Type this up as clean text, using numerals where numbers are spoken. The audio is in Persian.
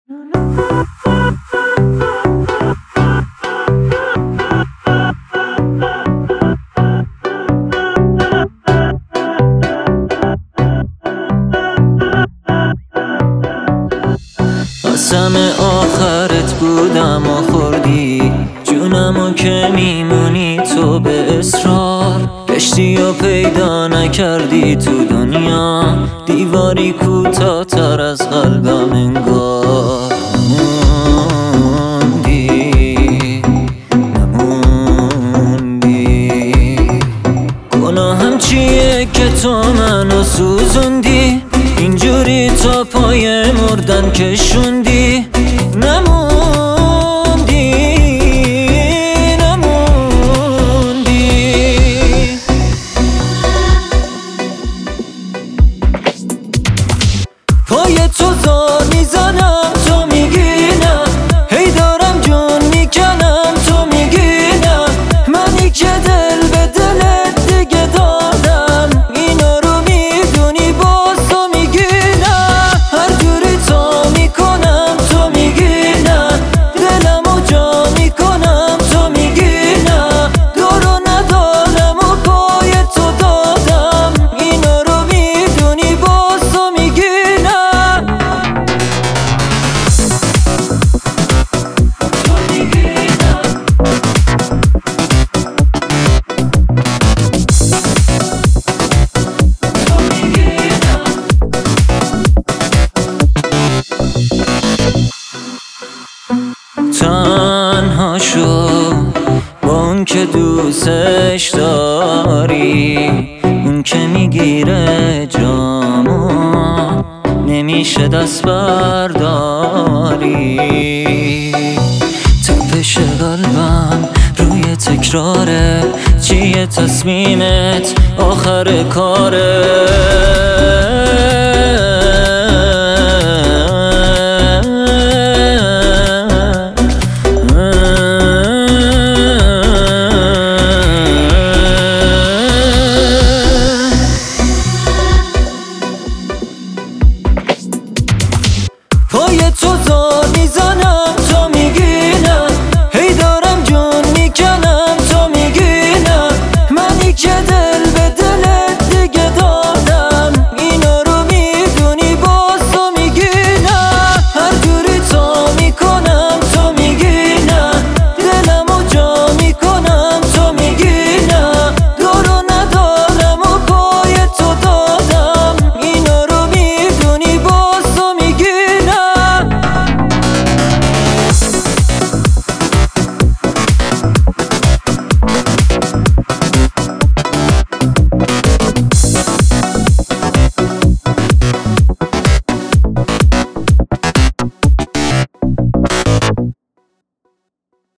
قسم آخرت بودم و خوردی جونمو که میمونی تو به اصرار گشتی و پیدا نکردی تو دنیا دیواری کوتاه‌تر از قلبم انگار نموندی گناهم چیه که تو منو سوزوندی اینجوری تا پای مردن کشوندی نموندی پای تو زار میزنم تو میگی نه هی دارم جون میکنم تو میگی نه منی که دل به دلت دیگه دادم اینا رو میدونی باز تو میگی نه هر جوری تا میکنم تو میگی نه دلمو جا میکنم تو میگی نه دورو ندارم و پای تو دادم اینا رو میدونی باز تو میگی نه تنها شو با اون که دوستش داری اون که میگیره جامو نمیشه دست برداری تپش قلبم روی تکراره چیه تصمیمت آخر کاره